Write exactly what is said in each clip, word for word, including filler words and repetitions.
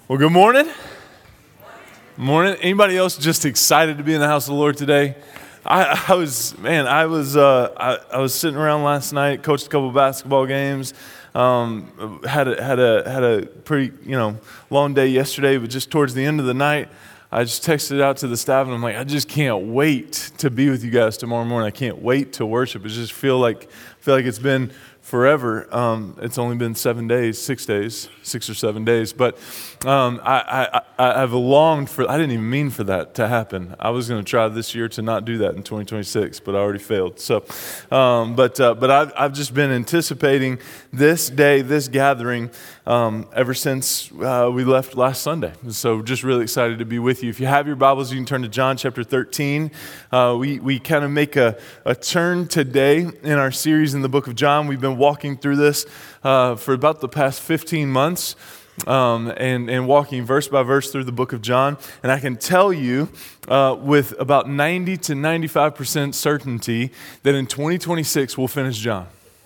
Well, good morning. Morning. Anybody else just excited to be in the house of the Lord today? I, I was, man, I was, uh, I, I was sitting around last night, coached a couple of basketball games, um, had a, had a, had a pretty, you know, long day yesterday, but just towards the end of the night, I just texted out to the staff and I'm like, I just can't wait to be with you guys tomorrow morning. I can't wait to worship. It just feel like, feel like it's been forever. Um, it's only been seven days, six days, six or seven days. But um, I, I, I've longed for, I didn't even mean for that to happen. I was going to try this year to not do that in twenty twenty-six, but I already failed. So, um, but uh, but I've, I've just been anticipating this day, this gathering, um, ever since uh, we left last Sunday. So just really excited to be with you. If you have your Bibles, you can turn to John chapter thirteen. Uh, we we kind of make a, a turn today in our series in the book of John. We've been walking through this uh, for about the past fifteen months um, and, and walking verse by verse through the book of John. And I can tell you uh, with about ninety to ninety-five percent certainty that in twenty twenty-six we'll finish John.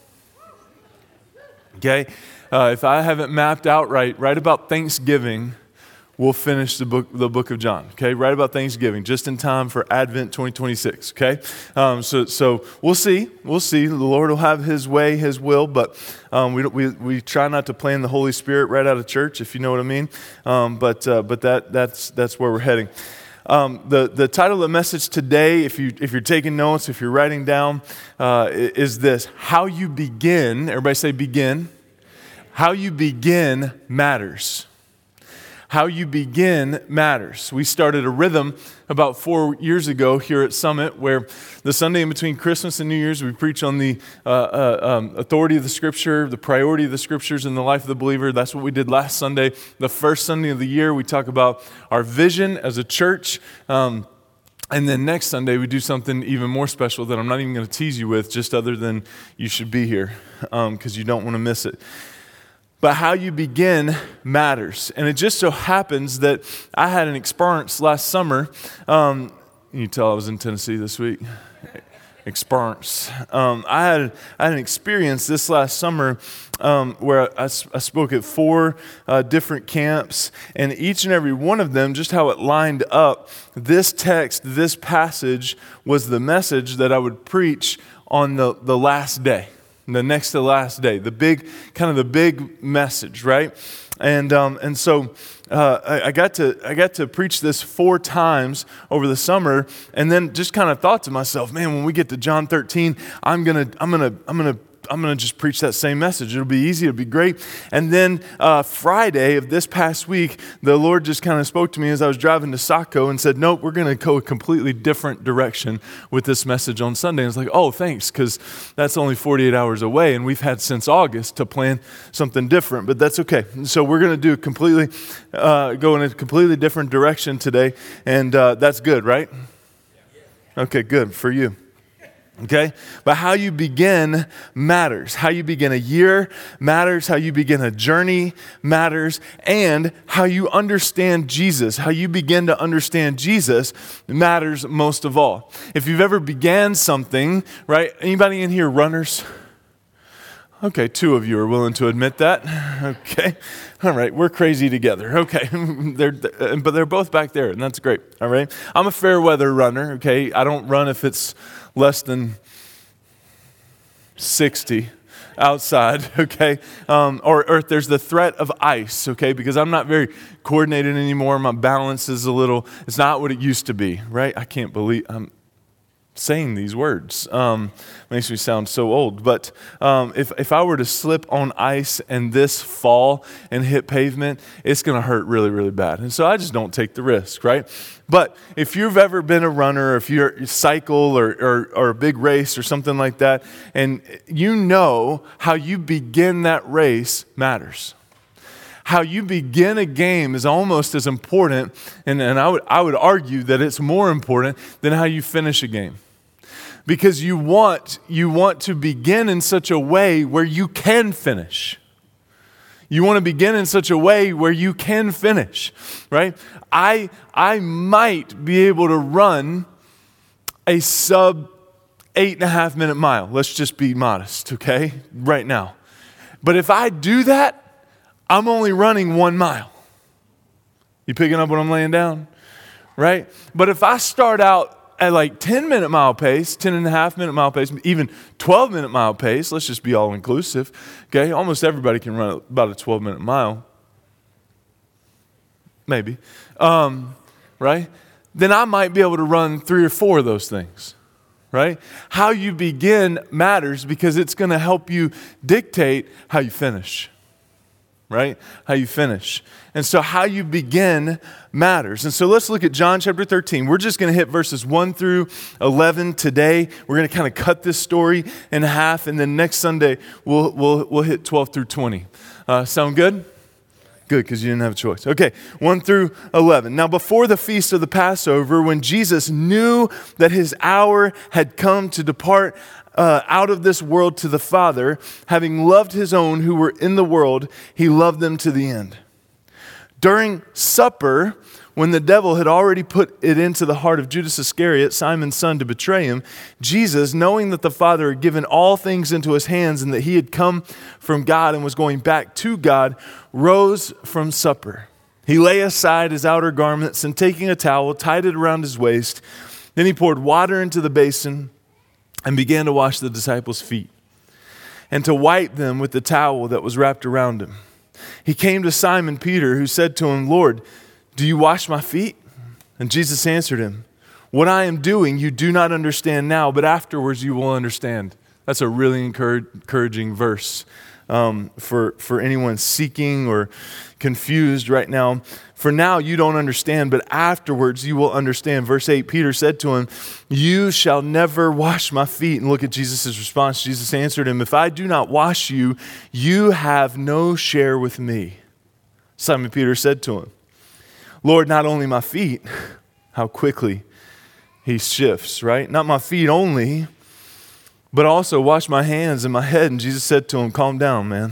Okay? Uh, if I haven't mapped out right, right about Thanksgiving, we'll finish the book, the book of John. Okay, right about Thanksgiving, just in time for Advent twenty twenty-six. Okay, um, so so we'll see, we'll see. The Lord will have His way, His will, but um, we we we try not to plan the Holy Spirit right out of church, if you know what I mean. Um, but uh, but that that's that's where we're heading. Um, the, the title of the message today, if, you, if you're taking notes, if you're writing down, uh, is this: how you begin, everybody say begin, how you begin matters. How you begin matters. We started a rhythm about four years ago here at Summit where the Sunday in between Christmas and New Year's, we preach on the uh, uh, um, authority of the Scripture, the priority of the Scriptures in the life of the believer. That's what we did last Sunday. The first Sunday of the year, we talk about our vision as a church. Um, and then next Sunday, we do something even more special that I'm not even going to tease you with, just other than you should be here because um, you don't want to miss it. But how you begin matters. And it just so happens that I had an experience last summer. Um, you can tell I was in Tennessee this week. Experience. Um, I had I had an experience this last summer um, where I, I spoke at four uh, different camps, and each and every one of them, just how it lined up, this text, this passage was the message that I would preach on the, the last day. The next to last day, the big, kind of the big message, right? And um, and so uh, I, I got to I got to preach this four times over the summer, and then just kind of thought to myself, man, when we get to John thirteen, I'm gonna I'm gonna I'm gonna I'm going to just preach that same message. It'll be easy. It'll be great. And then uh, Friday of this past week, the Lord just kind of spoke to me as I was driving to Saco and said, nope, we're going to go a completely different direction with this message on Sunday. And I was like, oh, thanks, because that's only forty-eight hours away, and we've had since August to plan something different, but that's okay. So we're going to do completely, uh, go in a completely different direction today, and uh, that's good, right? Okay, good for you. Okay, but how you begin matters. How you begin a year matters. How you begin a journey matters. And how you understand Jesus, how you begin to understand Jesus matters most of all. If you've ever began something, right? Anybody in here runners? Okay, two of you are willing to admit that. Okay, all right, we're crazy together. Okay, they're, but they're both back there, and that's great. All right, I'm a fair weather runner. Okay, I don't run if it's less than sixty outside, okay? Um, or, or if there's the threat of ice, okay? Because I'm not very coordinated anymore. My balance is a little, it's not what it used to be, right? I can't believe I'm saying these words. Um, makes me sound so old. But um, if, if I were to slip on ice and this fall and hit pavement, it's going to hurt really, really bad. And so I just don't take the risk, right? But if you've ever been a runner, or if you're you cycle or, or, or a big race or something like that, and you know how you begin that race matters. How you begin a game is almost as important, and, and I would I would argue that it's more important than how you finish a game. Because you want you want to begin in such a way where you can finish. You want to begin in such a way where you can finish, right? I I might be able to run a sub eight and a half minute mile. Let's just be modest, okay? Right now. But if I do that, I'm only running one mile. You picking up what I'm laying down? Right? But if I start out at like ten minute mile pace, ten and a half minute mile pace, even twelve minute mile pace, let's just be all inclusive, okay? Almost everybody can run about a twelve minute mile. Maybe. Um, right? Then I might be able to run three or four of those things. Right? How you begin matters because it's going to help you dictate how you finish. Right? How you finish. And so how you begin matters. And so let's look at John chapter thirteen. We're just going to hit verses one through eleven today. We're going to kind of cut this story in half, and then next Sunday we'll we'll we'll hit twelve through twenty. Uh, sound good? Good, because you didn't have a choice. Okay, one through eleven. Now, before the feast of the Passover, when Jesus knew that his hour had come to depart uh, out of this world to the Father, having loved his own who were in the world, he loved them to the end. During supper, when the devil had already put it into the heart of Judas Iscariot, Simon's son, to betray him, Jesus, knowing that the Father had given all things into his hands and that he had come from God and was going back to God, rose from supper. He lay aside his outer garments and taking a towel, tied it around his waist. Then he poured water into the basin and began to wash the disciples' feet and to wipe them with the towel that was wrapped around him. He came to Simon Peter, who said to him, "Lord, do you wash my feet?" And Jesus answered him, "What I am doing you do not understand now, but afterwards you will understand." That's a really encouraging verse um, for, for anyone seeking or confused right now. For now you don't understand, but afterwards you will understand. Verse eight, Peter said to him, "You shall never wash my feet." And look at Jesus' response. Jesus answered him, "If I do not wash you, you have no share with me." Simon Peter said to him, "Lord, not only my feet," how quickly he shifts, right? "Not my feet only, but also wash my hands and my head." And Jesus said to him, "Calm down, man."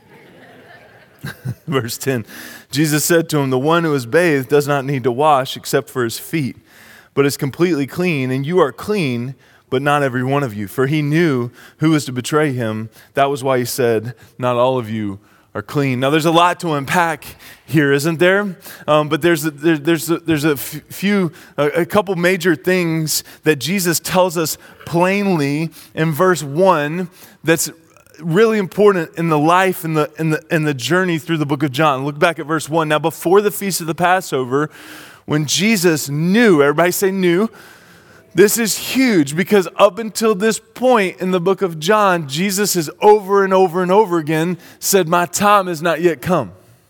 Verse ten, Jesus said to him, "The one who is bathed does not need to wash except for his feet, but is completely clean. And you are clean, but not every one of you." For he knew who was to betray him. That was why he said, "Not all of you are clean." Now, there's a lot to unpack here, isn't there? Um, but there's a, there, there's a, there's a f- few, a, a couple major things that Jesus tells us plainly in verse one that's really important in the life and the in the in the journey through the book of John. Look back at verse one. Now, before the feast of the Passover, when Jesus knew, everybody say knew. This is huge because up until this point in the book of John, Jesus has over and over and over again said, "My time has not yet come.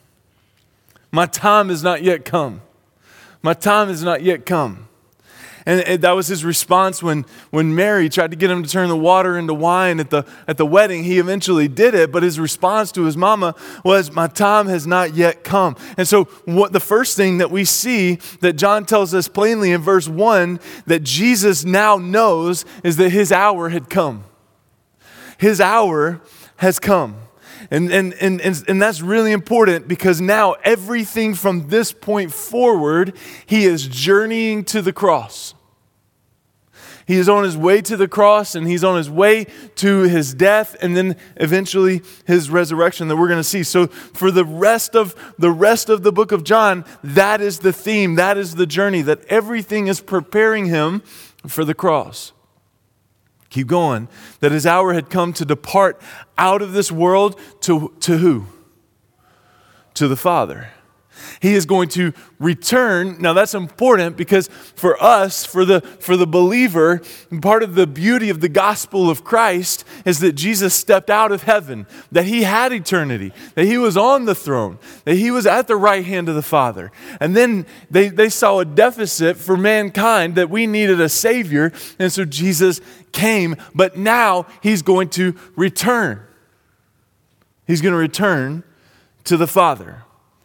My time has not yet come. My time has not yet come." And, and that was his response when, when Mary tried to get him to turn the water into wine at the, at the wedding. He eventually did it, but his response to his mama was, "My time has not yet come." And so what the first thing that we see that John tells us plainly in verse one that Jesus now knows is that his hour had come. His hour has come. And, and, and, and, and that's really important because now everything from this point forward, he is journeying to the cross. He is on his way to the cross and he's on his way to his death and then eventually his resurrection that we're going to see. So for the rest of the rest of the book of John, that is the theme, that is the journey, that everything is preparing him for the cross. Keep going. That his hour had come to depart out of this world to, to who? To the Father. He is going to return. Now that's important because for us, for the, for the believer, part of the beauty of the gospel of Christ is that Jesus stepped out of heaven, that he had eternity, that he was on the throne, that he was at the right hand of the Father. And then they, they saw a deficit for mankind, that we needed a Savior, and so Jesus came, but now he's going to return. He's going to return to the Father.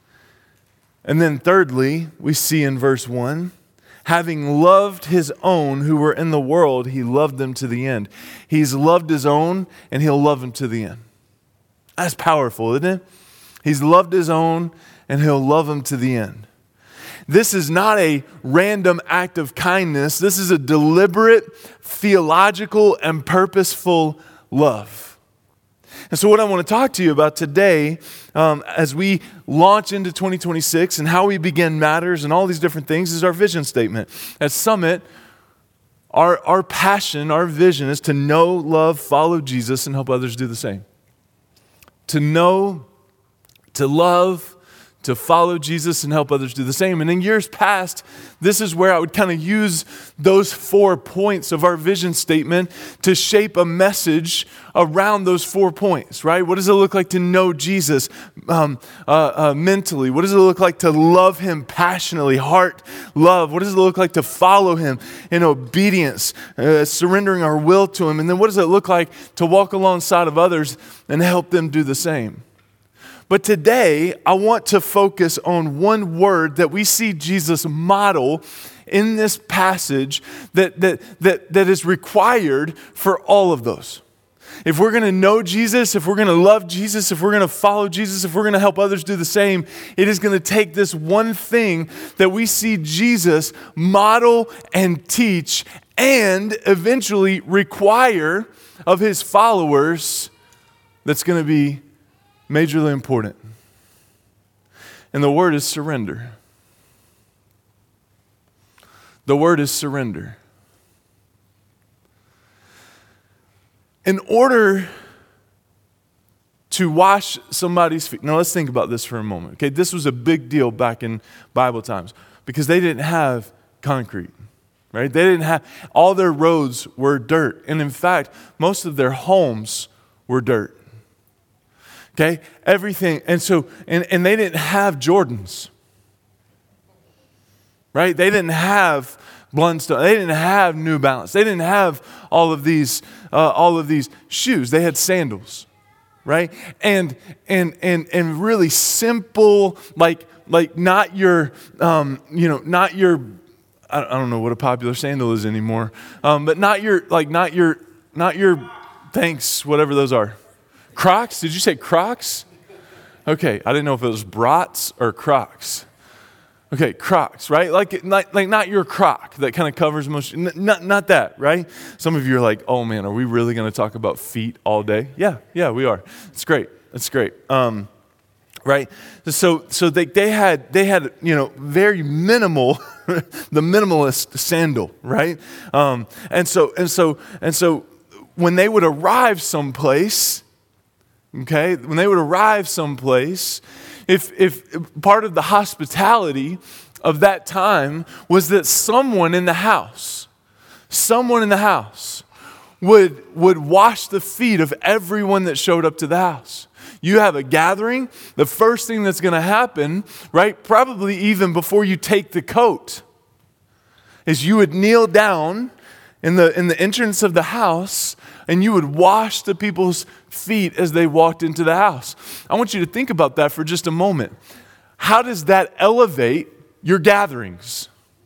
And then thirdly, we see in verse one, having loved his own who were in the world, he loved them to the end. He's loved his own and he'll love them to the end. That's powerful, isn't it? He's loved his own and he'll love them to the end. This is not a random act of kindness. This is a deliberate, theological, and purposeful love. And so what I want to talk to you about today, um, as we launch into twenty twenty-six and how we begin matters and all these different things, is our vision statement. At Summit, our, our passion, our vision is to know, love, follow Jesus, and help others do the same. To know, to love, to follow Jesus and help others do the same. And in years past, this is where I would kind of use those four points of our vision statement to shape a message around those four points, right? What does it look like to know Jesus um, uh, uh, mentally? What does it look like to love him passionately, heart, love? What does it look like to follow him in obedience, uh, surrendering our will to him? And then what does it look like to walk alongside of others and help them do the same? But today, I want to focus on one word that we see Jesus model in this passage that, that, that, that is required for all of those. If we're going to know Jesus, if we're going to love Jesus, if we're going to follow Jesus, if we're going to help others do the same, it is going to take this one thing that we see Jesus model and teach and eventually require of his followers that's going to be majorly important. And the word is surrender. The word is surrender. In order to wash somebody's feet, now let's think about this for a moment. Okay, this was a big deal back in Bible times because they didn't have concrete, right? They didn't have, all their roads were dirt. And in fact, most of their homes were dirt. Okay, everything, and so, and, and they didn't have Jordans, right? They didn't have Blundstone. They didn't have New Balance. They didn't have all of these, uh, all of these shoes. They had sandals, right? And and and and really simple, like like not your, um, you know, not your. I don't know what a popular sandal is anymore, um, but not your, like not your, not your. Thanks, whatever those are. Crocs? Did you say Crocs? Okay, I didn't know if it was Brats or Crocs. Okay, Crocs, right? Like, like, like not your Croc that kind of covers most, not, not that, right? Some of you are like, oh man, are we really going to talk about feet all day? Yeah, yeah, we are. It's great. It's great. Um, right? So, so they, they had, they had, you know, very minimal, the minimalist sandal, right? Um, and so, and so, and so when they would arrive someplace, okay, when they would arrive someplace, if if part of the hospitality of that time was that someone in the house, someone in the house would would wash the feet of everyone that showed up to the house. You have a gathering, the first thing that's going to happen, right, probably even before you take the coat, is you would kneel down in the in the entrance of the house, and you would wash the people's feet as they walked into the house. I want you to think about that for just a moment. How does that elevate your gatherings?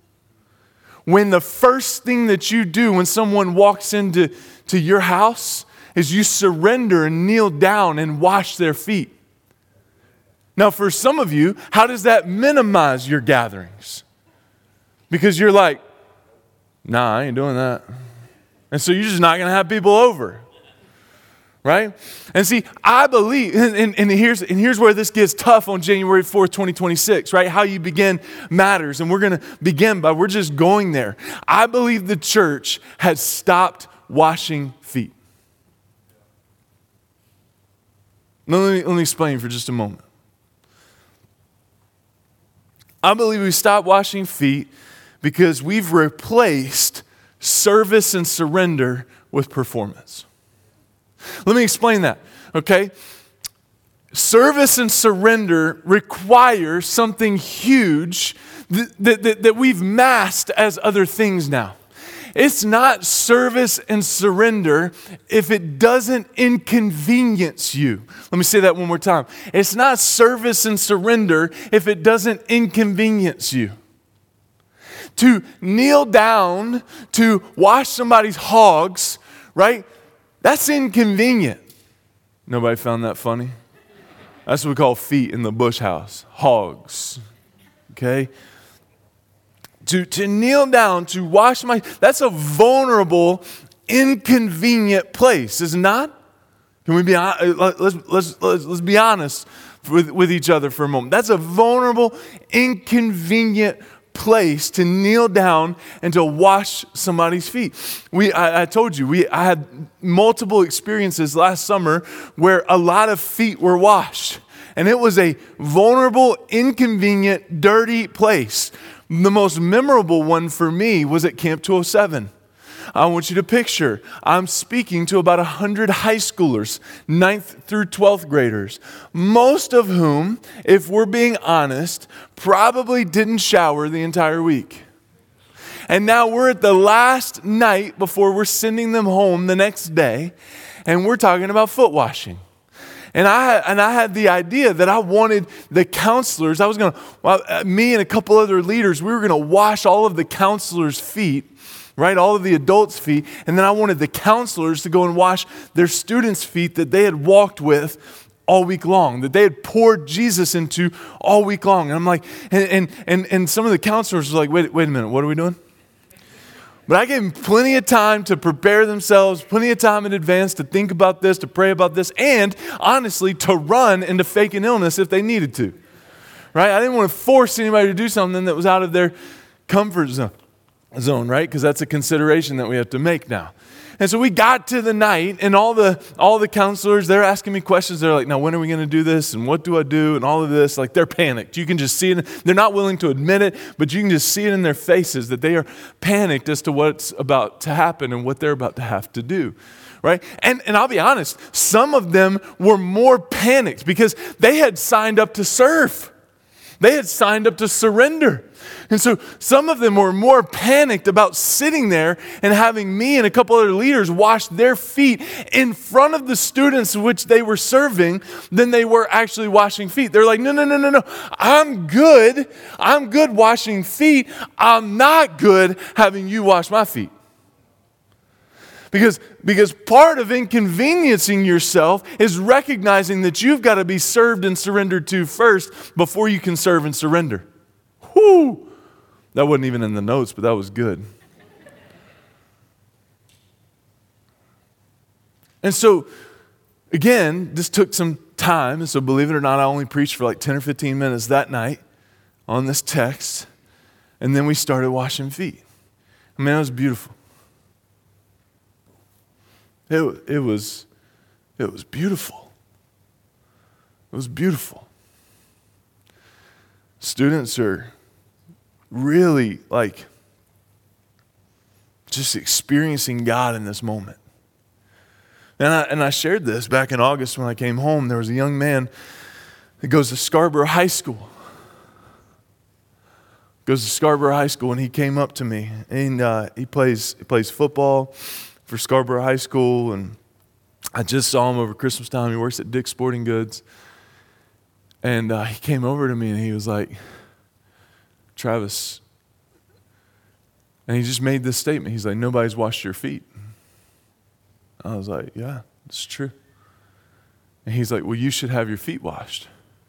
When the first thing that you do when someone walks into to your house is you surrender and kneel down and wash their feet. Now, for some of you, how does that minimize your gatherings? Because you're like, nah, I ain't doing that. And so you're just not going to have people over, right? And see, I believe, and, and, and, here's, and here's where this gets tough on January fourth, twenty twenty-six, right? How you begin matters, and we're going to begin by, we're just going there. I believe the church has stopped washing feet. Now, let me, let me explain for just a moment. I believe we stopped washing feet because we've replaced service and surrender with performance. Let me explain that, okay? Service and surrender require something huge that, that, that we've masked as other things now. It's not service and surrender if it doesn't inconvenience you. Let me say that one more time. It's not service and surrender if it doesn't inconvenience you. To kneel down to wash somebody's hogs, right? That's inconvenient. Nobody found that funny? That's what we call feet in the bush house. Hogs. Okay? To, to kneel down, to wash my, that's a vulnerable, inconvenient place, is it not? Can we be let's let's let's, let's be honest with, with each other for a moment. That's a vulnerable, inconvenient place to kneel down and to wash somebody's feet. We, I, I told you, we I had multiple experiences last summer where a lot of feet were washed, and it was a vulnerable, inconvenient, dirty place. The most memorable one for me was at Camp two oh seven. I want you to picture, I'm speaking to about one hundred high schoolers, ninth through twelfth graders, most of whom, if we're being honest, probably didn't shower the entire week. And now we're at the last night before we're sending them home the next day, and we're talking about foot washing. And I and I had the idea that I wanted the counselors, I was going to, well, me and a couple other leaders, we were going to wash all of the counselors' feet, right? All of the adults' feet. And then I wanted the counselors to go and wash their students' feet that they had walked with all week long, that they had poured Jesus into all week long. And I'm like, and and and, and some of the counselors were like, wait, wait a minute, what are we doing? But I gave them plenty of time to prepare themselves, plenty of time in advance to think about this, to pray about this, and honestly, to run into faking illness if they needed to, right? I didn't want to force anybody to do something that was out of their comfort zone, zone right? Because that's a consideration that we have to make now. And so we got to the night, and all the all the counselors, they're asking me questions. They're like, now, when are we going to do this? And what do I do? And all of this. Like, they're panicked. You can just see it. They're not willing to admit it, but you can just see it in their faces that they are panicked as to what's about to happen and what they're about to have to do. Right? And, and I'll be honest, some of them were more panicked because they had signed up to serve. They had signed up to surrender. And so some of them were more panicked about sitting there and having me and a couple other leaders wash their feet in front of the students which they were serving than they were actually washing feet. They're like, no, no, no, no, no. I'm good. I'm good washing feet. I'm not good having you wash my feet. Because, because part of inconveniencing yourself is recognizing that you've got to be served and surrendered to first before you can serve and surrender. Whoo! That wasn't even in the notes, but that was good. And so, again, this took some time. And so, believe it or not, I only preached for like ten or fifteen minutes that night on this text. And then we started washing feet. I mean, it was beautiful. It, it was, it was beautiful. It was beautiful. Students are really like just experiencing God in this moment. And I, and I shared this back in August when I came home. There was a young man that goes to Scarborough High School. Goes to Scarborough High School, and he came up to me, and uh, he plays he plays football for Scarborough High School, and I just saw him over Christmas time. He works at Dick's Sporting Goods. And uh, he came over to me and he was like, Travis, and he just made this statement. He's like, nobody's washed your feet. I was like, yeah, it's true. And he's like, well, you should have your feet washed.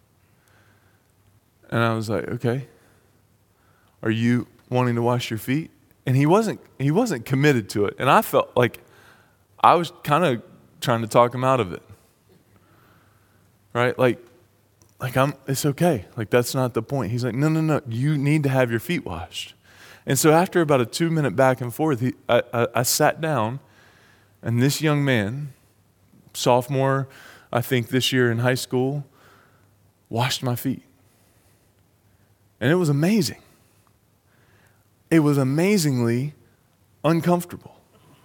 And I was like, okay. Are you wanting to wash your feet? And he wasn't he wasn't committed to it. And I felt like I was kind of trying to talk him out of it. Right? Like, like I'm it's okay. Like, that's not the point. He's like, no, no, no. You need to have your feet washed. And so after about a two minute back and forth, he, I, I, I sat down, and this young man, sophomore, I think this year in high school, washed my feet. And it was amazing. It was amazingly uncomfortable.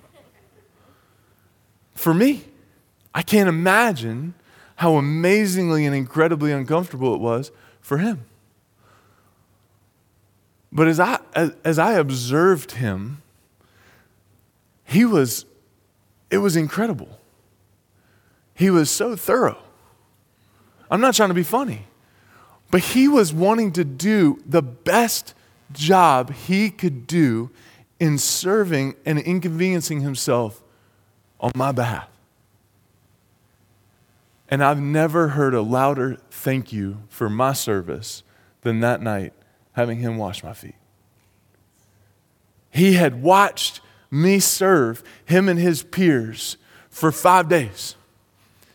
For me, I can't imagine how amazingly and incredibly uncomfortable it was for him. But as I as, as I observed him, he was, it was incredible. He was so thorough. I'm not trying to be funny, but he was wanting to do the best job he could do in serving and inconveniencing himself on my behalf. And I've never heard a louder thank you for my service than that night having him wash my feet. He had watched me serve him and his peers for five days.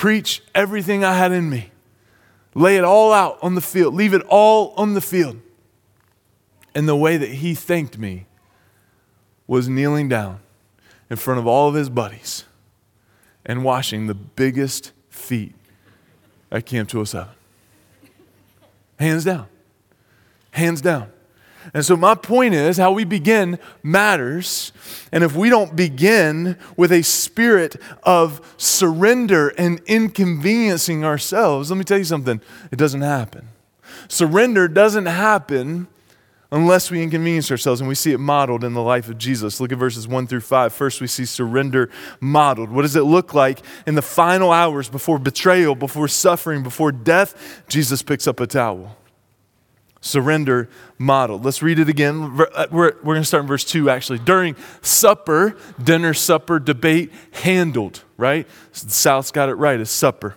preach everything I had in me. Lay it all out on the field. Leave it all on the field. And the way that he thanked me was kneeling down in front of all of his buddies and washing the biggest feet at Camp two oh seven. Hands down. Hands down. And so my point is, how we begin matters. And if we don't begin with a spirit of surrender and inconveniencing ourselves, let me tell you something, it doesn't happen. Surrender doesn't happen unless we inconvenience ourselves, and we see it modeled in the life of Jesus. Look at verses one through five. First, we see surrender modeled. What does it look like in the final hours before betrayal, before suffering, before death? Jesus picks up a towel. Surrender modeled. Let's read it again. We're, we're going to start in verse two, actually. During supper, dinner, supper, debate, handled, right? So the South's got it right. It's supper.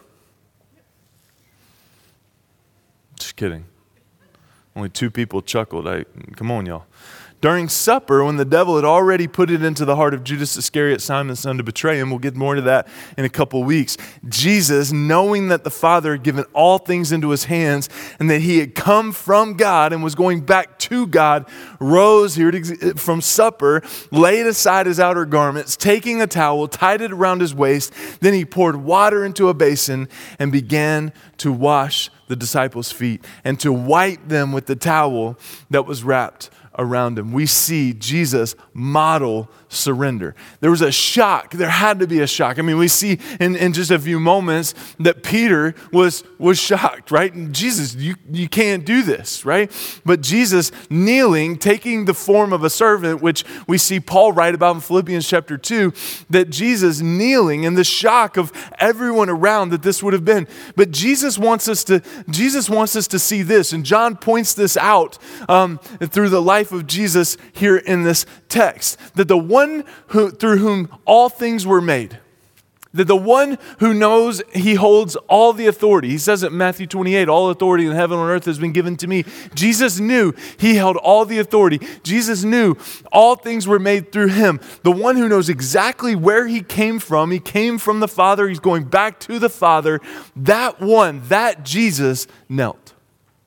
Just kidding. Only two people chuckled. I, come on, y'all. During supper, when the devil had already put it into the heart of Judas Iscariot, Simon's son, to betray him, we'll get more to that in a couple of weeks, Jesus, knowing that the Father had given all things into his hands and that he had come from God and was going back to God, rose here to, from supper, laid aside his outer garments, taking a towel, tied it around his waist. Then he poured water into a basin and began to wash the disciples' feet and to wipe them with the towel that was wrapped around him. We see Jesus model surrender. There was a shock. There had to be a shock. I mean, we see in, in just a few moments that Peter was, was shocked, right? And Jesus, you, you can't do this, right? But Jesus kneeling, taking the form of a servant, which we see Paul write about in Philippians chapter two, that Jesus kneeling and the shock of everyone around that this would have been. But Jesus wants us to, Jesus wants us to see this, and John points this out um, through the life of Jesus here in this text, that the one who, through whom all things were made, that the one who knows he holds all the authority. He says it in Matthew twenty-eight, all authority in heaven and on earth has been given to me. Jesus knew he held all the authority. Jesus knew all things were made through him. The one who knows exactly where he came from. He came from the Father. He's going back to the Father. That one, that Jesus knelt.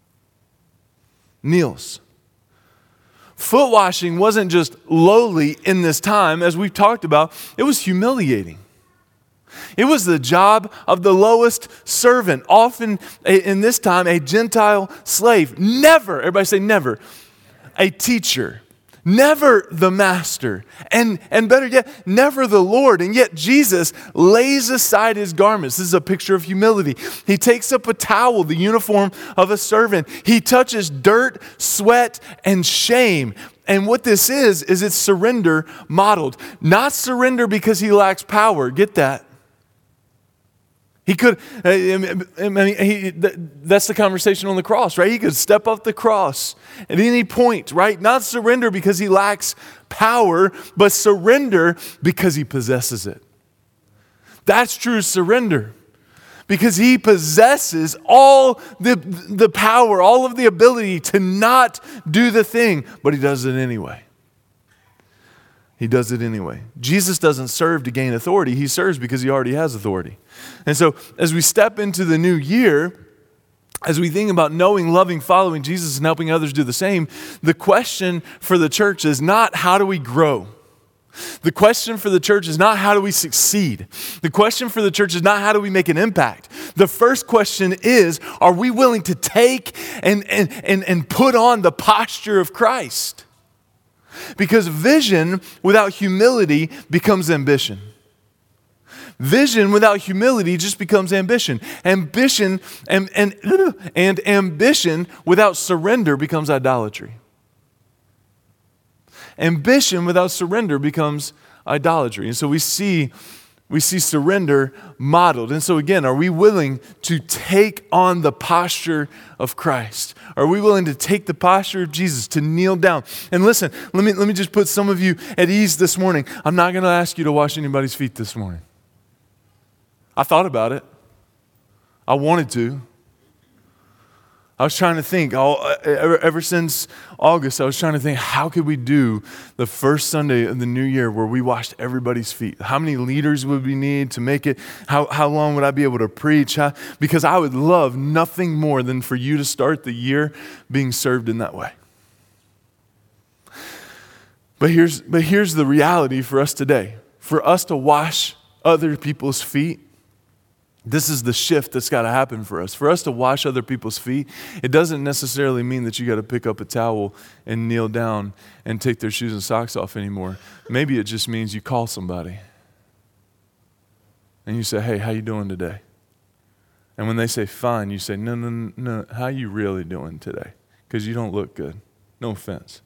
Kneels. Foot washing wasn't just lowly in this time, as we've talked about, it was humiliating. It was the job of the lowest servant, often in this time a Gentile slave. Never, everybody say never, a teacher. Never the master, and, and better yet, never the Lord. And yet Jesus lays aside his garments. This is a picture of humility. He takes up a towel, the uniform of a servant. He touches dirt, sweat, and shame. And what this is, is it's surrender modeled. Not surrender because he lacks power. Get that? He could, I mean, he, that's the conversation on the cross, right? He could step off the cross at any point, right? Not surrender because he lacks power, but surrender because he possesses it. That's true surrender. Because he possesses all the, the power, all of the ability to not do the thing, but he does it anyway. He does it anyway. Jesus doesn't serve to gain authority. He serves because he already has authority. And so as we step into the new year, as we think about knowing, loving, following Jesus and helping others do the same, the question for the church is not how do we grow? The question for the church is not how do we succeed? The question for the church is not how do we make an impact? The first question is, are we willing to take and, and, and, and put on the posture of Christ? Because vision without humility becomes ambition. Vision without humility just becomes ambition. Ambition and, and, and ambition without surrender becomes idolatry. Ambition without surrender becomes idolatry. And so we see We see surrender modeled. And so again, are we willing to take on the posture of Christ? Are we willing to take the posture of Jesus, to kneel down? And listen, let me, let me just put some of you at ease this morning. I'm not going to ask you to wash anybody's feet this morning. I thought about it. I wanted to. I was trying to think, all, ever, ever since August, I was trying to think, how could we do the first Sunday of the new year where we washed everybody's feet? How many leaders would we need to make it? How, how long would I be able to preach? How, because I would love nothing more than for you to start the year being served in that way. But here's, but here's the reality for us today. For us to wash other people's feet, this is the shift that's got to happen for us. For us to wash other people's feet, it doesn't necessarily mean that you got to pick up a towel and kneel down and take their shoes and socks off anymore. Maybe it just means you call somebody and you say, hey, how you doing today? And when they say fine, you say, no, no, no, no, how you really doing today? Because you don't look good. No offense.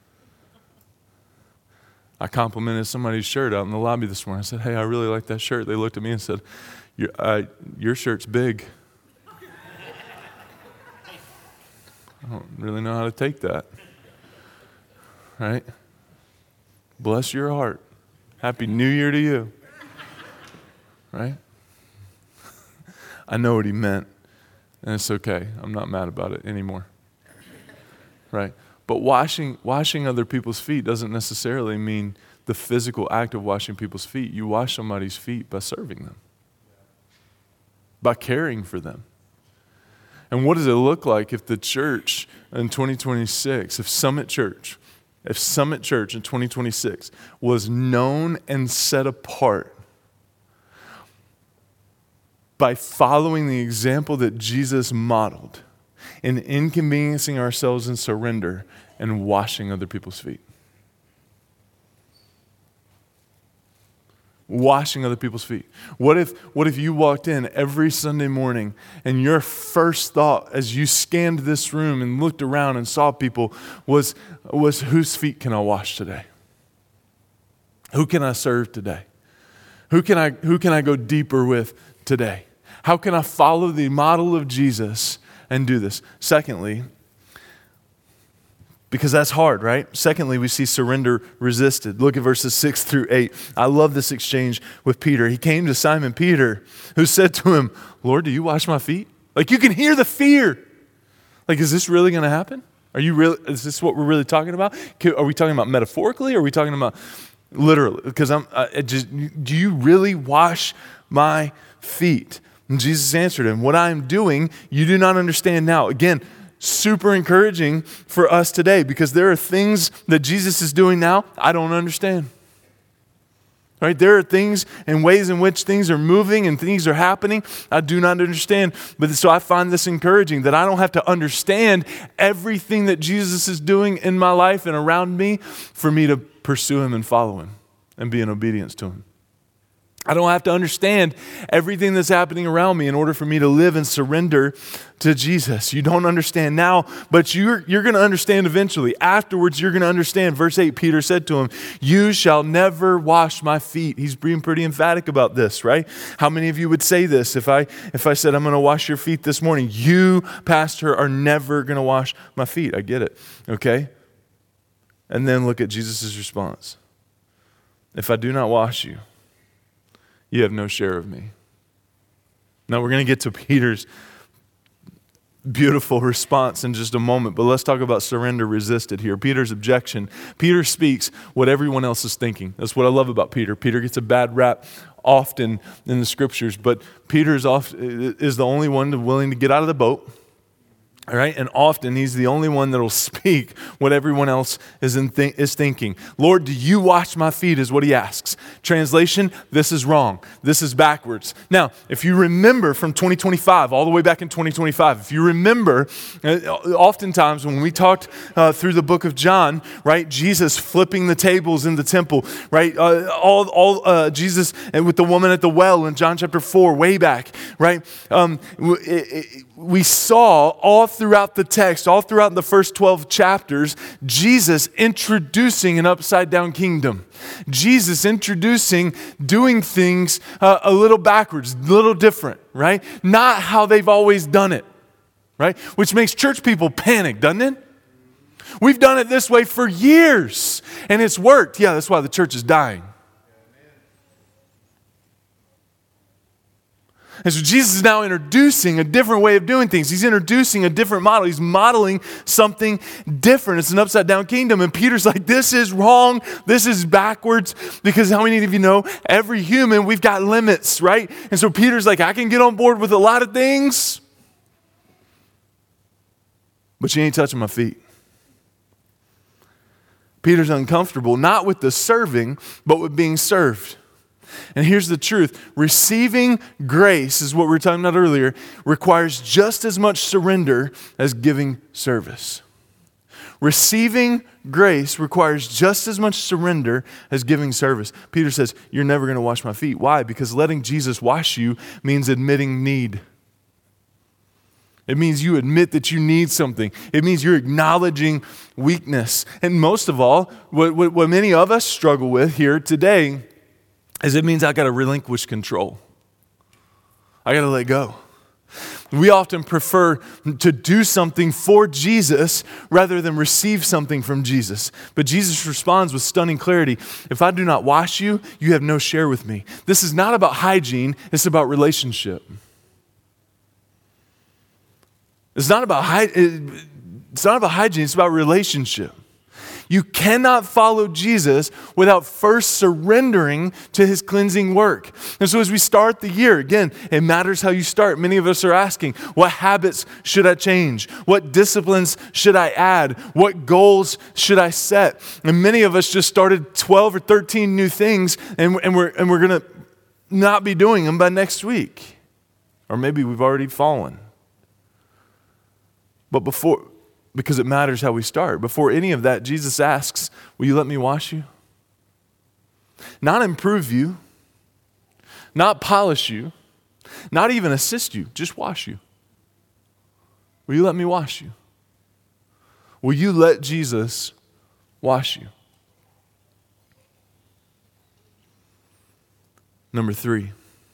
I complimented somebody's shirt out in the lobby this morning. I said, hey, I really like that shirt. They looked at me and said, Your, uh, your shirt's big. I don't really know how to take that. Right? Bless your heart. Happy New Year to you. Right? I know what he meant, and it's okay. I'm not mad about it anymore. Right? But washing washing other people's feet doesn't necessarily mean the physical act of washing people's feet. You wash somebody's feet by serving them, by caring for them. And what does it look like if the church in twenty twenty-six, if Summit Church, if Summit Church in twenty twenty-six was known and set apart by following the example that Jesus modeled in inconveniencing ourselves in surrender and washing other people's feet? Washing other people's feet. What if, what if you walked in every Sunday morning and your first thought as you scanned this room and looked around and saw people was, was whose feet can I wash today? Who can I serve today? Who can I, who can I go deeper with today? How can I follow the model of Jesus and do this? Secondly, because that's hard, right? Secondly, we see surrender resisted. Look at verses six through eight. I love this exchange with Peter. He came to Simon Peter, who said to him, Lord, do you wash my feet? Like, you can hear the fear. Like, is this really going to happen? Are you really, is this what we're really talking about? Are we talking about metaphorically or are we talking about literally? Because I'm I just, do you really wash my feet? And Jesus answered him, what I am doing, you do not understand now. Again, super encouraging for us today because there are things that Jesus is doing now I don't understand. Right? There are things and ways in which things are moving and things are happening I do not understand. But so I find this encouraging that I don't have to understand everything that Jesus is doing in my life and around me for me to pursue him and follow him and be in obedience to him. I don't have to understand everything that's happening around me in order for me to live and surrender to Jesus. You don't understand now, but you're, you're going to understand eventually. Afterwards, you're going to understand. Verse eight, Peter said to him, you shall never wash my feet. He's being pretty emphatic about this, right? How many of you would say this if I if I said, I'm going to wash your feet this morning? You, pastor, are never going to wash my feet. I get it, okay? And then look at Jesus' response. If I do not wash you, you have no share of me. Now we're going to get to Peter's beautiful response in just a moment, but let's talk about surrender resisted here. Peter's objection. Peter speaks what everyone else is thinking. That's what I love about Peter. Peter gets a bad rap often in the scriptures, but Peter is, off, is the only one willing to get out of the boat. All right, and often he's the only one that will speak what everyone else is in th- is thinking. Lord, do you wash my feet is what he asks. Translation, this is wrong. This is backwards. Now, if you remember from twenty twenty-five, all the way back in twenty twenty-five, if you remember, uh, oftentimes when we talked uh, through the book of John, right, Jesus flipping the tables in the temple, right, uh, all, all uh, Jesus and with the woman at the well in John chapter four, way back, right, um, it, it, we saw all throughout the text, all throughout the first twelve chapters, Jesus introducing an upside down kingdom. Jesus introducing doing things uh, a little backwards, a little different, right? Not how they've always done it, right? Which makes church people panic, doesn't it? We've done it this way for years and it's worked. Yeah, that's why the church is dying. And so Jesus is now introducing a different way of doing things. He's introducing a different model. He's modeling something different. It's an upside down kingdom. And Peter's like, this is wrong. This is backwards. Because how many of you know, every human, we've got limits, right? And so Peter's like, I can get on board with a lot of things, but you ain't touching my feet. Peter's uncomfortable, not with the serving, but with being served. And here's the truth. Receiving grace, is what we were talking about earlier, requires just as much surrender as giving service. Receiving grace requires just as much surrender as giving service. Peter says, you're never going to wash my feet. Why? Because letting Jesus wash you means admitting need. It means you admit that you need something. It means you're acknowledging weakness. And most of all, what, what, what many of us struggle with here today is it means I got to relinquish control. I got to let go. We often prefer to do something for Jesus rather than receive something from Jesus. But Jesus responds with stunning clarity. If I do not wash you, you have no share with me. This is not about hygiene. It's about relationship. It's not about hy- it's not about hygiene. It's about relationship. You cannot follow Jesus without first surrendering to his cleansing work. And so as we start the year, again, it matters how you start. Many of us are asking, what habits should I change? What disciplines should I add? What goals should I set? And many of us just started twelve or thirteen new things, and, and we're, and we're going to not be doing them by next week. Or maybe we've already fallen. But before... Because it matters how we start. Before any of that, Jesus asks, will you let me wash you? Not improve you, not polish you, not even assist you, just wash you. Will you let me wash you? Will you let Jesus wash you? Number three,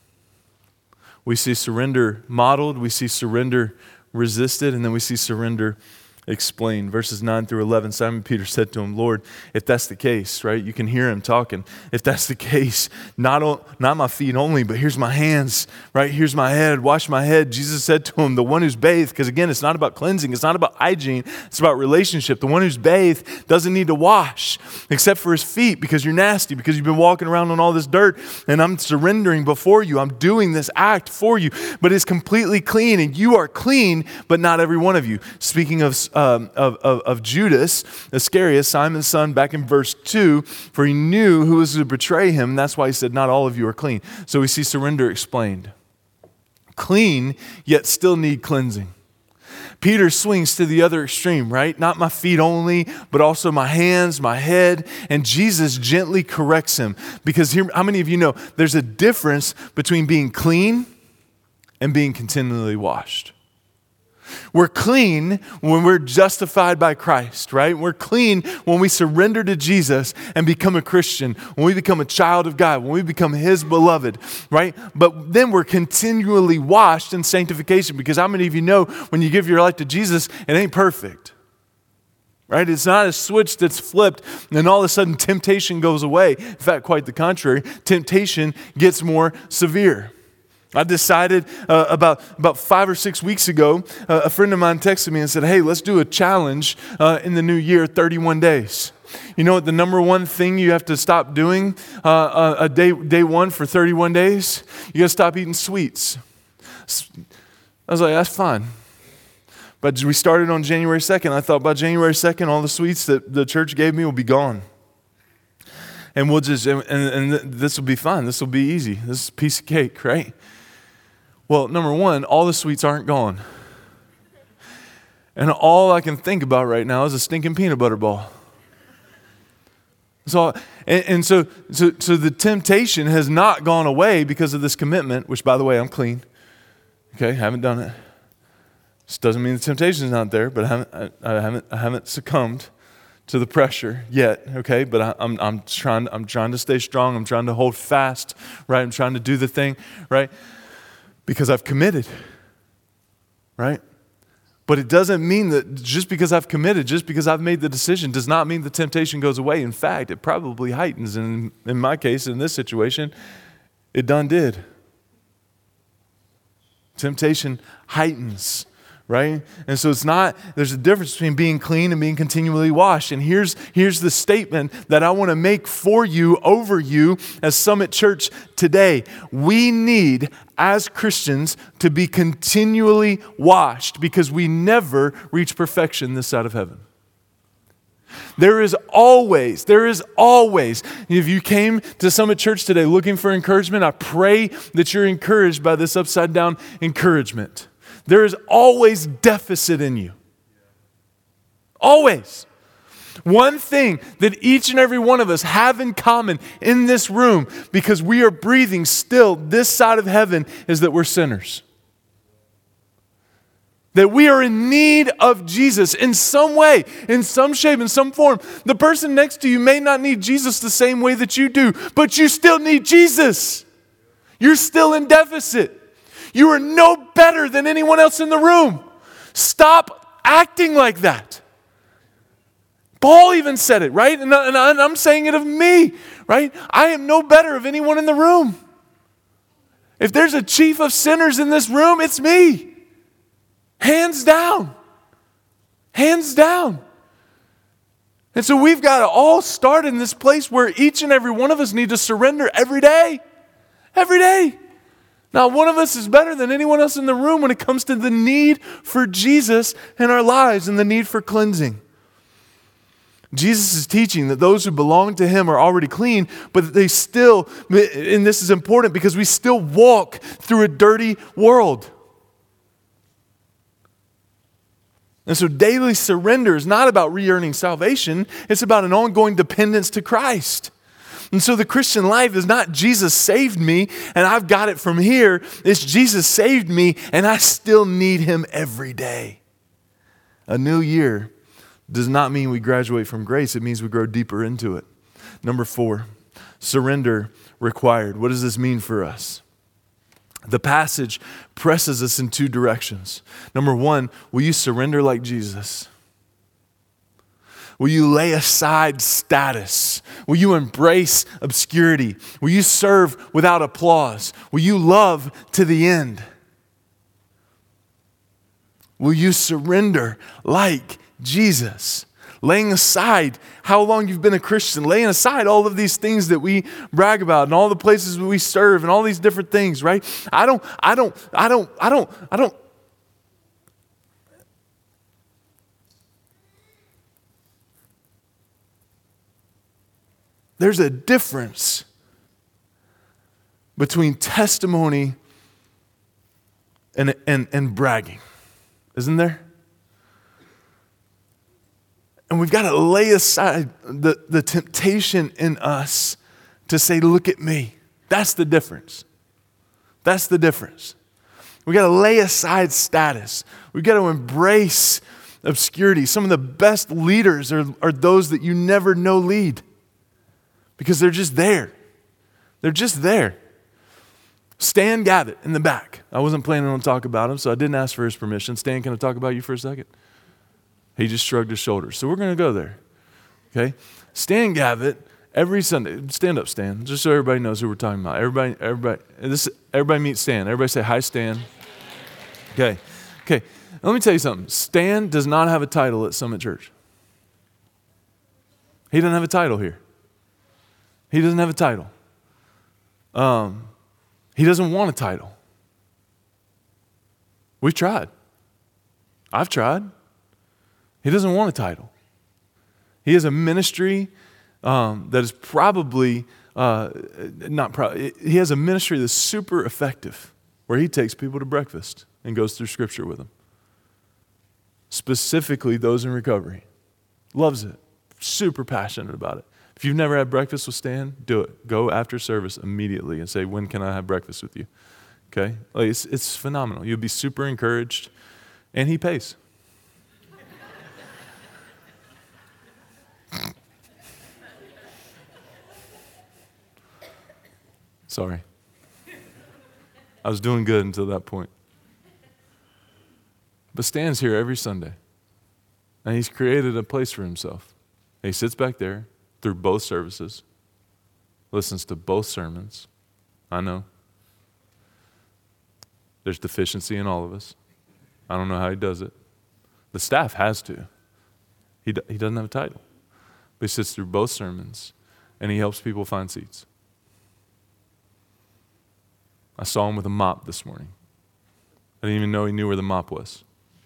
we see surrender modeled, we see surrender resisted, and then we see surrender explained. Verses nine through eleven, Simon Peter said to him, Lord, if that's the case, right? You can hear him talking. If that's the case, not, o- not my feet only, but here's my hands, right? Here's my head, wash my head. Jesus said to him, the one who's bathed, because again, it's not about cleansing, it's not about hygiene, it's about relationship. The one who's bathed doesn't need to wash except for his feet because you're nasty, because you've been walking around on all this dirt, and I'm surrendering before you. I'm doing this act for you, but it's completely clean, and you are clean, but not every one of you. Speaking of Um, of, of, of Judas Iscariot, Simon's son, back in verse two, for he knew who was to betray him. And that's why he said, not all of you are clean. So we see surrender explained. Clean, yet still need cleansing. Peter swings to the other extreme, right? Not my feet only, but also my hands, my head. And Jesus gently corrects him. Because here, how many of you know there's a difference between being clean and being continually washed? We're clean when we're justified by Christ, right? We're clean when we surrender to Jesus and become a Christian, when we become a child of God, when we become his beloved, right? But then we're continually washed in sanctification, because how many of you know when you give your life to Jesus, it ain't perfect, right? It's not a switch that's flipped and all of a sudden temptation goes away. In fact, quite the contrary, temptation gets more severe. I decided uh, about, about five or six weeks ago, uh, a friend of mine texted me and said, hey, let's do a challenge uh, in the new year, thirty-one days. You know what the number one thing you have to stop doing uh, uh, a day, day one for thirty-one days? You got to stop eating sweets. I was like, that's fine. But we started on January second. I thought by January second, all the sweets that the church gave me will be gone. And we'll just, and, and this will be fine. This will be easy. This is a piece of cake, right? Well, number one, all the sweets aren't gone. And all I can think about right now is a stinking peanut butter ball. So, and, and so, so, so the temptation has not gone away because of this commitment, which, by the way, I'm clean. Okay, haven't done it. This doesn't mean the temptation is not there, but I haven't, I, I haven't, I haven't succumbed to the pressure yet. Okay, but I, I'm, I'm trying, I'm trying to stay strong. I'm trying to hold fast. Right, I'm trying to do the thing. Right. Because I've committed, right? But it doesn't mean that just because I've committed, just because I've made the decision, does not mean the temptation goes away. In fact, it probably heightens. And in my case, in this situation, it done did. Temptation heightens, right? And so it's not, there's a difference between being clean and being continually washed. And here's, here's the statement that I want to make for you, over you, as Summit Church today. We need, as Christians, to be continually washed because we never reach perfection this side of heaven. There is always, there is always, if you came to Summit Church today looking for encouragement, I pray that you're encouraged by this upside down encouragement. There is always deficit in you. Always. One thing that each and every one of us have in common in this room, because we are breathing still this side of heaven, is that we're sinners. That we are in need of Jesus in some way, in some shape, in some form. The person next to you may not need Jesus the same way that you do, but you still need Jesus. You're still in deficit. You are no better than anyone else in the room. Stop acting like that. Paul even said it, right? And, and I'm saying it of me, right? I am no better of anyone in the room. If there's a chief of sinners in this room, it's me. Hands down. Hands down. And so we've got to all start in this place where each and every one of us need to surrender every day. Every day. Now, one of us is better than anyone else in the room when it comes to the need for Jesus in our lives and the need for cleansing. Jesus is teaching that those who belong to Him are already clean, but they still, and this is important because we still walk through a dirty world. And so daily surrender is not about re-earning salvation. It's about an ongoing dependence to Christ. And so the Christian life is not Jesus saved me and I've got it from here. It's Jesus saved me and I still need Him every day. A new year does not mean we graduate from grace. It means we grow deeper into it. Number four, surrender required. What does this mean for us? The passage presses us in two directions. Number one, will you surrender like Jesus? Will you lay aside status? Will you embrace obscurity? Will you serve without applause? Will you love to the end? Will you surrender like Jesus? Laying aside how long you've been a Christian, laying aside all of these things that we brag about and all the places we serve and all these different things, right? I don't, I don't, I don't, I don't, I don't. There's a difference between testimony and, and, and bragging, isn't there? And we've got to lay aside the, the temptation in us to say, look at me. That's the difference. That's the difference. We've got to lay aside status. We've got to embrace obscurity. Some of the best leaders are, are those that you never know lead because they're just there. They're just there. Stan Gavitt in the back. I wasn't planning on talking about him, so I didn't ask for his permission. Stan, can I talk about you for a second? He just shrugged his shoulders. So we're going to go there. Okay? Stan Gavitt, every Sunday, stand up, Stan, just so everybody knows who we're talking about. Everybody, everybody, this, everybody meet Stan. Everybody say, hi, Stan. Okay. Okay. Let me tell you something. Stan does not have a title at Summit Church. He doesn't have a title here. He doesn't have a title. Um, he doesn't want a title. We've tried. I've tried. He doesn't want a title. He has a ministry um, that is probably, uh, not probably, he has a ministry that's super effective where he takes people to breakfast and goes through Scripture with them. Specifically those in recovery. Loves it. Super passionate about it. If you've never had breakfast with Stan, do it. Go after service immediately and say, when can I have breakfast with you? Okay? Like it's, it's phenomenal. You'll be super encouraged, and he pays. Sorry. I was doing good until that point. But Stan's here every Sunday, and he's created a place for himself. And he sits back there through both services, listens to both sermons. I know. There's deficiency in all of us. I don't know how he does it. The staff has to. He, he doesn't have a title. But he sits through both sermons, and he helps people find seats. I saw him with a mop this morning. I didn't even know he knew where the mop was.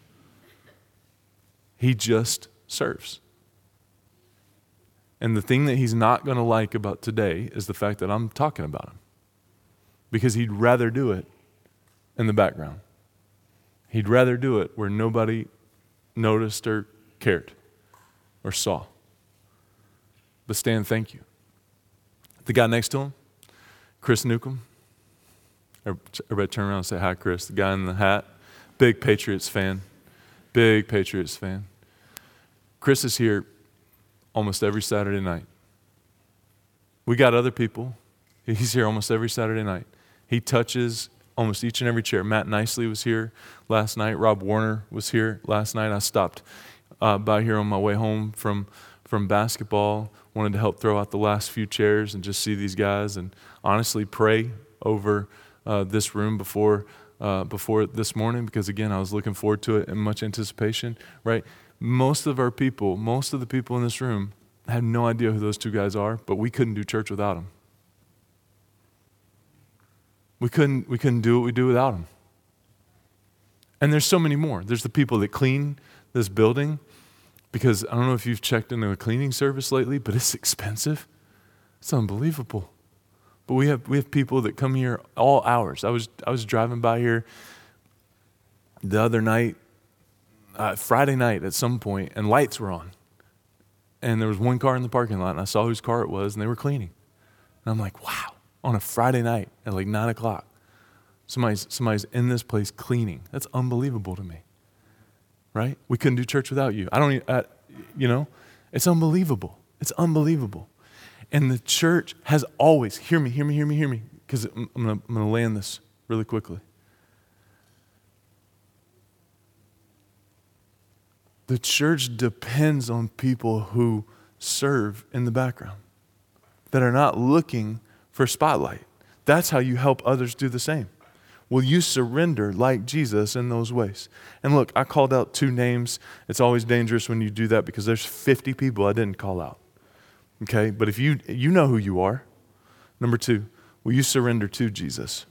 He just serves. And the thing that he's not going to like about today is the fact that I'm talking about him. Because he'd rather do it in the background. He'd rather do it where nobody noticed or cared or saw. But Stan, thank you. The guy next to him, Chris Newcomb. Everybody turn around and say hi, Chris. The guy in the hat, big Patriots fan. Big Patriots fan. Chris is here almost every Saturday night. We got other people. He's here almost every Saturday night. He touches almost each and every chair. Matt Nicely was here last night. Rob Warner was here last night. I stopped uh, by here on my way home from, from basketball. Wanted to help throw out the last few chairs and just see these guys and honestly pray over uh, this room before uh, before this morning because, again, I was looking forward to it in much anticipation, right? Most of our people, most of the people in this room have no idea who those two guys are, but we couldn't do church without them. We couldn't, we couldn't do what we do without them. And there's so many more. There's the people that clean this building because I don't know if you've checked into a cleaning service lately, but it's expensive. It's unbelievable. But we have we have people that come here all hours. I was I was driving by here the other night, uh, Friday night at some point, and lights were on. And there was one car in the parking lot, and I saw whose car it was, and they were cleaning. And I'm like, wow, on a Friday night at like nine o'clock, somebody's somebody's in this place cleaning. That's unbelievable to me, right? We couldn't do church without you. I don't, uh, you know, it's unbelievable. It's unbelievable. And the church has always, hear me, hear me, hear me, hear me, because I'm, I'm going to land this really quickly. The church depends on people who serve in the background, that are not looking for spotlight. That's how you help others do the same. Will you surrender like Jesus in those ways? And look, I called out two names. It's always dangerous when you do that because there's fifty people I didn't call out. Okay, but if you you know who you are. Number two, will you surrender to Jesus?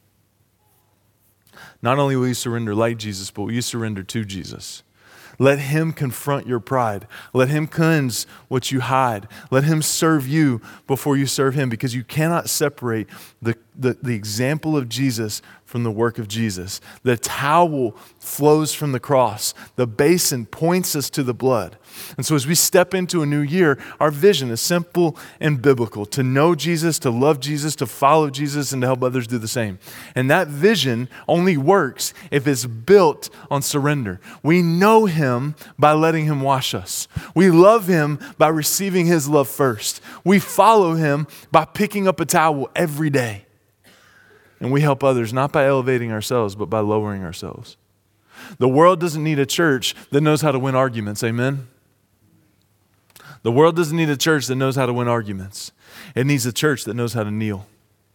Not only will you surrender like Jesus, but will you surrender to Jesus? Let him confront your pride. Let him cleanse what you hide. Let him serve you before you serve him, because you cannot separate the, the, the example of Jesus from the work of Jesus. The towel flows from the cross. The basin points us to the blood. And so as we step into a new year, our vision is simple and biblical: to know Jesus, to love Jesus, to follow Jesus, and to help others do the same. And that vision only works if it's built on surrender. We know him by letting him wash us. We love him by receiving his love first. We follow him by picking up a towel every day. And we help others not by elevating ourselves, but by lowering ourselves. The world doesn't need a church that knows how to win arguments. Amen? The world doesn't need a church that knows how to win arguments. It needs a church that knows how to kneel.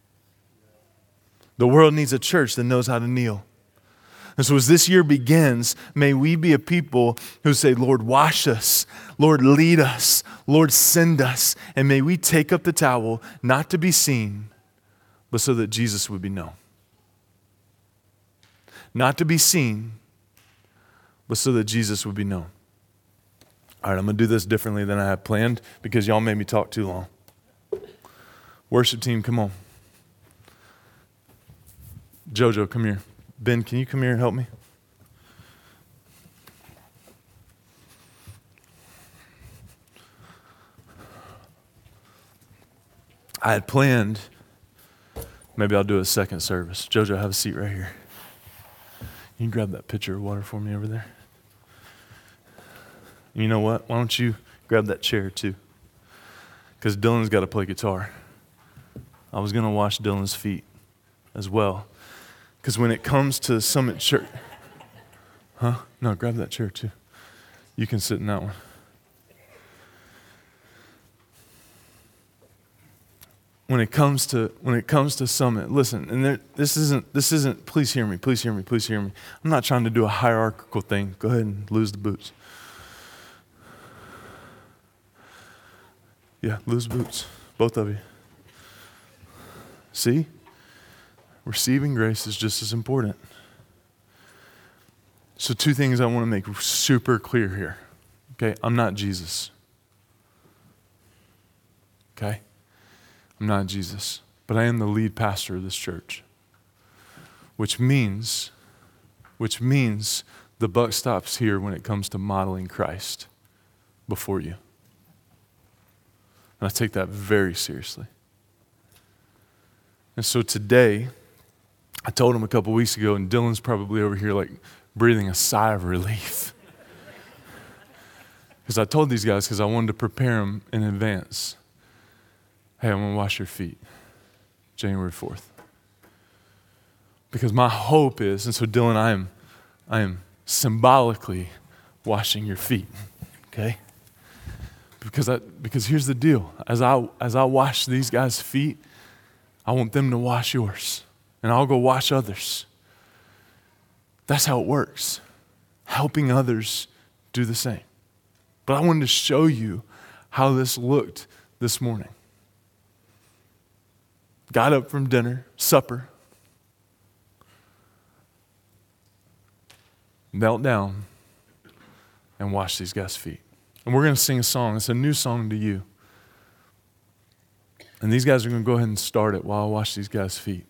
The world needs a church that knows how to kneel. And so as this year begins, may we be a people who say, Lord, wash us. Lord, lead us. Lord, send us. And may we take up the towel, not to be seen, but so that Jesus would be known. Not to be seen, but so that Jesus would be known. All right, I'm going to do this differently than I had planned because y'all made me talk too long. Worship team, come on. Jojo, come here. Ben, can you come here and help me? I had planned, maybe I'll do a second service. Jojo, have a seat right here. You can grab that pitcher of water for me over there. You know what? Why don't you grab that chair too? Because Dylan's got to play guitar. I was going to wash Dylan's feet as well. Because when it comes to Summit Church, huh? No, grab that chair too. You can sit in that one. when it comes to when it comes to Summit, listen, and there, this isn't this isn't. Please hear me. Please hear me. Please hear me. I'm not trying to do a hierarchical thing. Go ahead and lose the boots. Yeah, lose boots, both of you. See, receiving grace is just as important. So, two things I want to make super clear here. Okay, I'm not Jesus. Okay, I'm not Jesus, but I am the lead pastor of this church, which means, which means the buck stops here when it comes to modeling Christ before you. And I take that very seriously. And so today, I told him a couple weeks ago, and Dylan's probably over here like breathing a sigh of relief. Because I told these guys, because I wanted to prepare them in advance. Hey, I'm going to wash your feet January fourth. Because my hope is, and so Dylan, I am, I am symbolically washing your feet, okay? Because I, because here's the deal. As I as I wash these guys' feet, I want them to wash yours. And I'll go wash others. That's how it works. Helping others do the same. But I wanted to show you how this looked this morning. Got up from dinner, supper. Knelt down and washed these guys' feet. And we're going to sing a song. It's a new song to you. And these guys are going to go ahead and start it while I wash these guys' feet.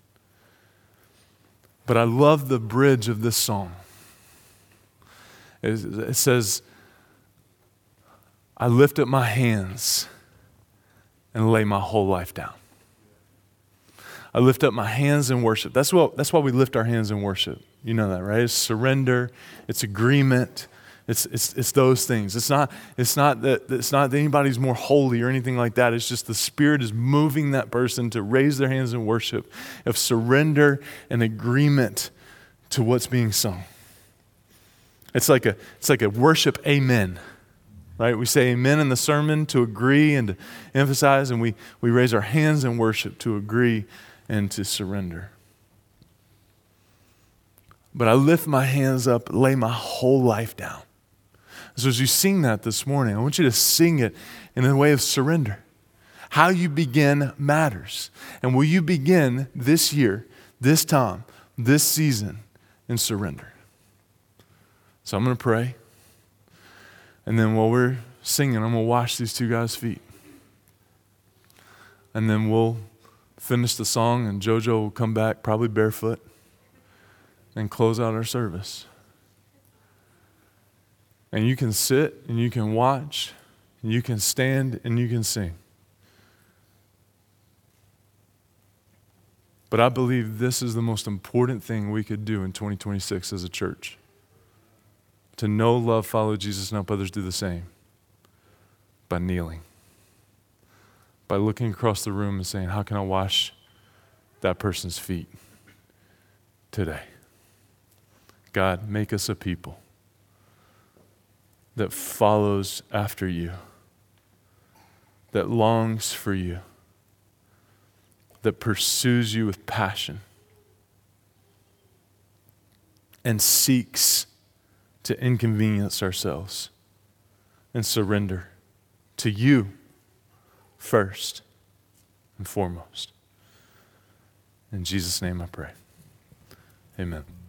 But I love the bridge of this song. It says, I lift up my hands and lay my whole life down. I lift up my hands in worship. That's what. That's why we lift our hands in worship. You know that, right? It's surrender. It's agreement. It's it's it's those things. It's not it's not that it's not that anybody's more holy or anything like that. It's just the Spirit is moving that person to raise their hands in worship, of surrender and agreement to what's being sung. It's like a it's like a worship amen. Right? We say amen in the sermon to agree and to emphasize, and we, we raise our hands in worship to agree and to surrender. But I lift my hands up, lay my whole life down. So as you sing that this morning, I want you to sing it in a way of surrender. How you begin matters. And will you begin this year, this time, this season in surrender? So I'm going to pray. And then while we're singing, I'm going to wash these two guys' feet. And then we'll finish the song, and JoJo will come back, probably barefoot, and close out our service. And you can sit, and you can watch, and you can stand, and you can sing. But I believe this is the most important thing we could do in twenty twenty-six as a church. To know, love, follow Jesus, and help others do the same. By kneeling. By looking across the room and saying, how can I wash that person's feet today? God, make us a people that follows after you, that longs for you, that pursues you with passion, and seeks to inconvenience ourselves and surrender to you first and foremost. In Jesus' name I pray. Amen.